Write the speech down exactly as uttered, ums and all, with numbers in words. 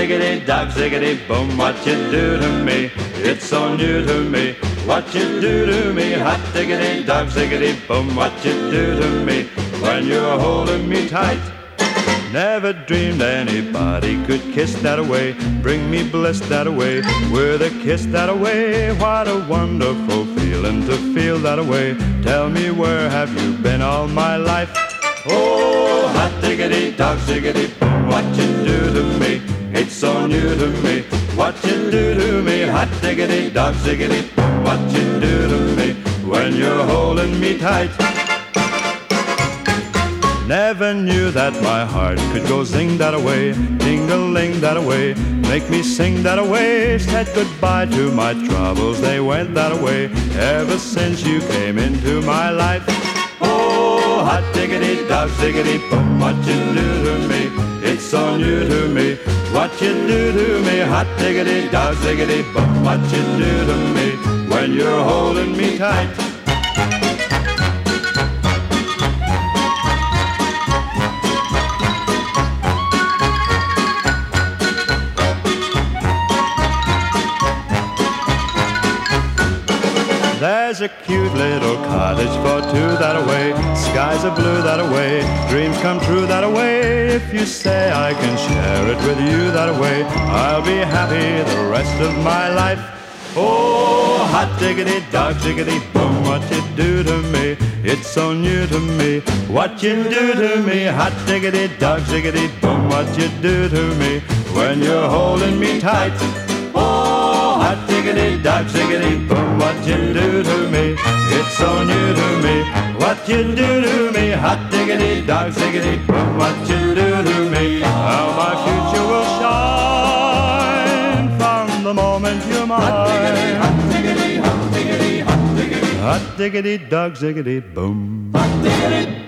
diggity dog, ziggity boom, what you do to me, it's so new to me. What you do to me, hot diggity dog, ziggity boom, what you do to me, when you're holding me tight. Never dreamed anybody could kiss that away, bring me bliss that away, with a kiss that away. What a wonderful feeling to feel that away. Tell me, where have you been all my life? Oh, hot diggity dog, ziggity boom, what you do to me, it's so new to me. What you do to me, hot diggity dog, ziggity boom, what you do to me, when you're holding me tight. Never knew that my heart could go zing that away, ding-a-ling that away, make me sing that away. Said goodbye to my troubles, they went that away, ever since you came into my life. Oh, hot diggity dog, ziggity boom, what you do to me, it's so new to me. What you do to me, hot diggity dog, ziggity boom, what you do to me, when you're holding me tight. There's a cute little cottage for two that away, skies are blue that away, dreams come true that away. If you say I can share it with you that away, I'll be happy the rest of my life. Oh, hot diggity dog, ziggity boom, what you do to me, it's so new to me. What you do to me, hot diggity dog, ziggity boom, what you do to me, when you're holding me tight. Oh, hot diggity dog, ziggity boom, what you do to me, it's so new to me. What you do to me, hot diggity dog, ziggity boom, what you do to me, how my future will shine from the moment you're mine. Hot diggity, hot diggity, hot diggity, hot diggity, hot diggity dog, ziggity boom. Hot diggity.